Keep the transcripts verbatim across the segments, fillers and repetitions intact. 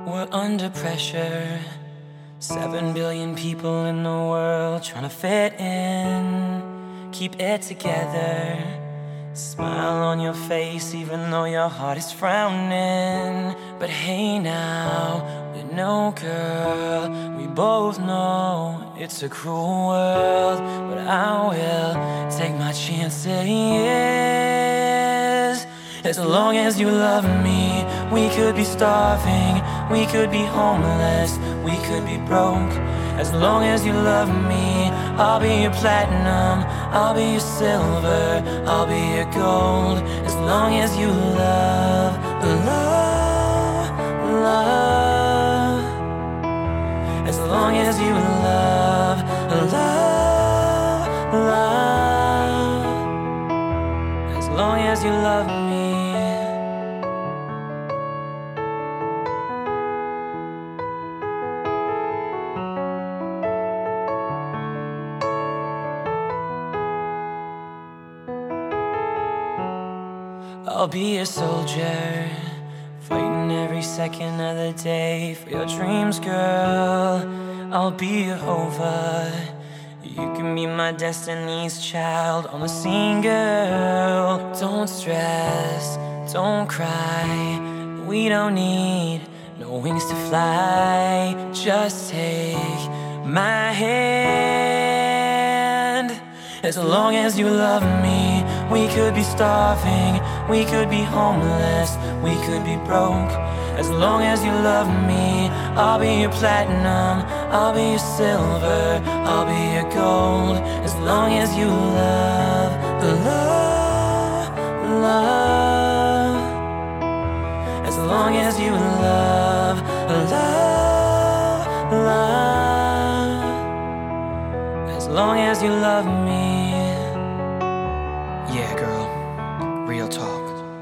We're under pressure. Seven billion people in the world trying to fit in. Keep it together. Smile on your face even though your heart is frowning. But hey now, we know, girl, we both know it's a cruel world. But I will take my chances. As long as you love me, we could be starving, we could be homeless, we could be broke. As long as you love me, I'll be your platinum, I'll be your silver, I'll be your gold. As long as you love, love, love. As long as you love, love, love. As long as you love me. I'll be a soldier, fighting every second of the day for your dreams, girl. I'll be Jehovah. You can be my destiny's child on the scene, girl. Don't stress, don't cry. We don't need no wings to fly. Just take my hand. As long as you love me, we could be starving, we could be homeless, we could be broke. As long as you love me, I'll be your platinum, I'll be your silver, I'll be your gold. As long as you love, love, love. As long as you love, love, love. As long as you love me. Yeah, girl, real talk.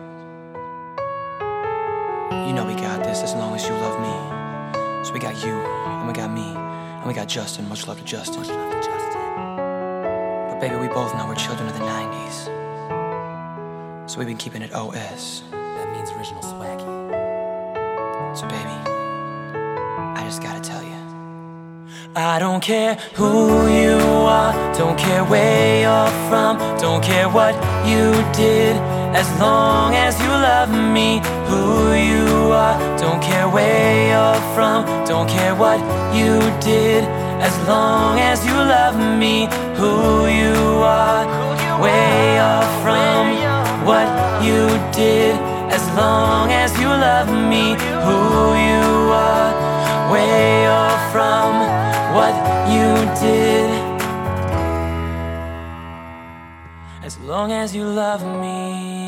You know we got this as long as you love me. So we got you, and we got me, and we got Justin. Much love to Justin. Much love to Justin. But baby, we both know we're children of the nineties. So we've been keeping it O S. That means original swaggy. So baby, I just gotta tell you, I don't care who you are, don't care where you're from, don't care what you did, as long as you love me. Who you are, don't care where you're from, don't care what you did, as long as you love me. Who you are, where you're from, what you did, as long as you love me. Who you are, where you're from, what you did, as long as you love me.